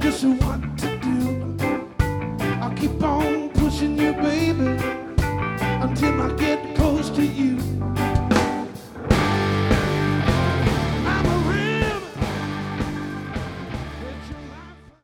just what to do. I'll keep on pushing you, baby, until I get close to you.